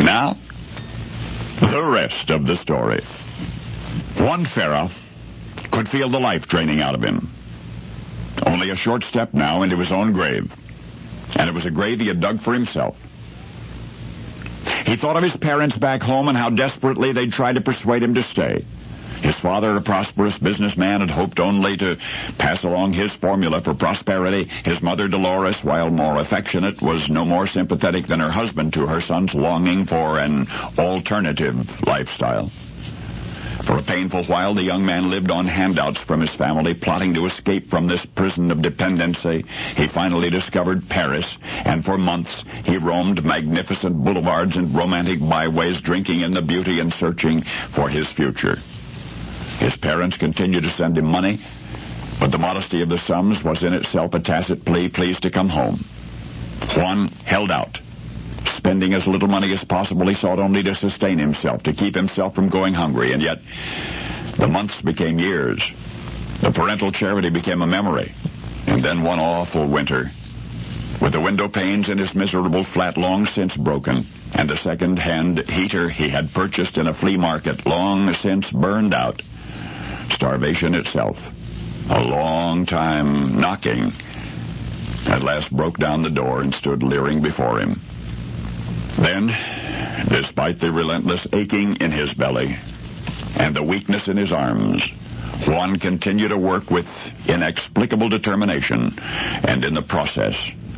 Now, the rest of the story. Juan Farah could feel the life draining out of him. Only a short step now into his own grave. And it was a grave he had dug for himself. He thought of his parents back home and how desperately they'd tried to persuade him to stay. His father, a prosperous businessman, had hoped only to pass along his formula for prosperity. His mother, Dolores, while more affectionate, was no more sympathetic than her husband to her son's longing for an alternative lifestyle. For a painful while, the young man lived on handouts from his family, plotting to escape from this prison of dependency. He finally discovered Paris, and for months he roamed magnificent boulevards and romantic byways, drinking in the beauty and searching for his future. His parents continued to send him money, but the modesty of the sums was in itself a tacit plea, please to come home. Juan held out. Spending as little money as possible, he sought only to sustain himself, to keep himself from going hungry, and yet the months became years. The parental charity became a memory, and then one awful winter, with the window panes in his miserable flat long since broken, and the second-hand heater he had purchased in a flea market long since burned out. Starvation itself, a long time knocking, at last broke down the door and stood leering before him. Then, despite the relentless aching in his belly and the weakness in his arms, Juan continued to work with inexplicable determination, and in the process,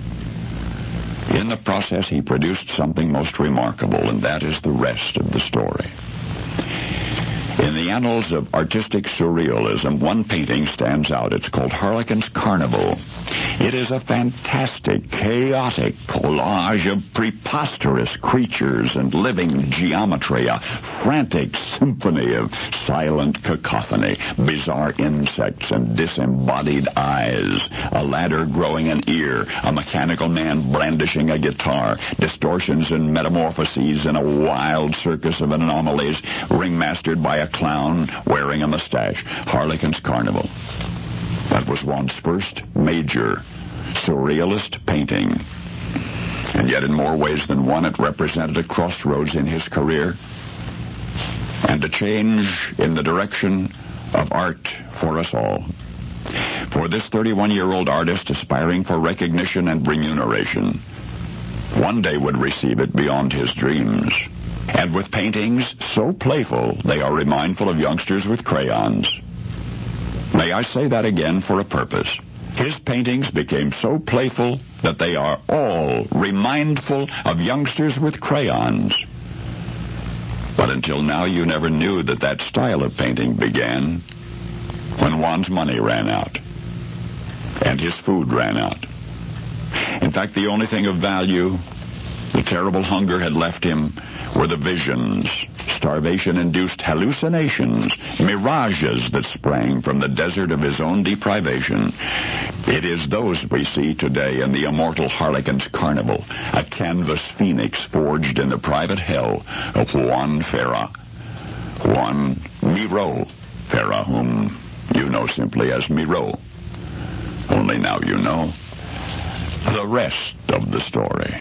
he produced something most remarkable, and that is the rest of the story. In the annals of artistic surrealism, one painting stands out. It's called Harlequin's Carnival. It is a fantastic, chaotic collage of preposterous creatures and living geometry, a frantic symphony of silent cacophony, bizarre insects and disembodied eyes, a ladder growing an ear, a mechanical man brandishing a guitar, distortions and metamorphoses in a wild circus of anomalies, ringmastered by a clown wearing a mustache. Harlequin's Carnival. That was Juan's first major surrealist painting. And yet in more ways than one, it represented a crossroads in his career and a change in the direction of art for us all. For this 31-year-old artist aspiring for recognition and remuneration, one day would receive it beyond his dreams. And with paintings so playful, they are remindful of youngsters with crayons. May I say that again for a purpose? His paintings became so playful that they are all remindful of youngsters with crayons. But until now, you never knew that that style of painting began when Juan's money ran out and his food ran out. In fact, the only thing of value the terrible hunger had left him were the visions, starvation-induced hallucinations, mirages that sprang from the desert of his own deprivation. It is those we see today in the immortal Harlequin's Carnival, a canvas phoenix forged in the private hell of Juan Farah. Juan Miro Farah, whom you know simply as Miro. Only now you know the rest of the story.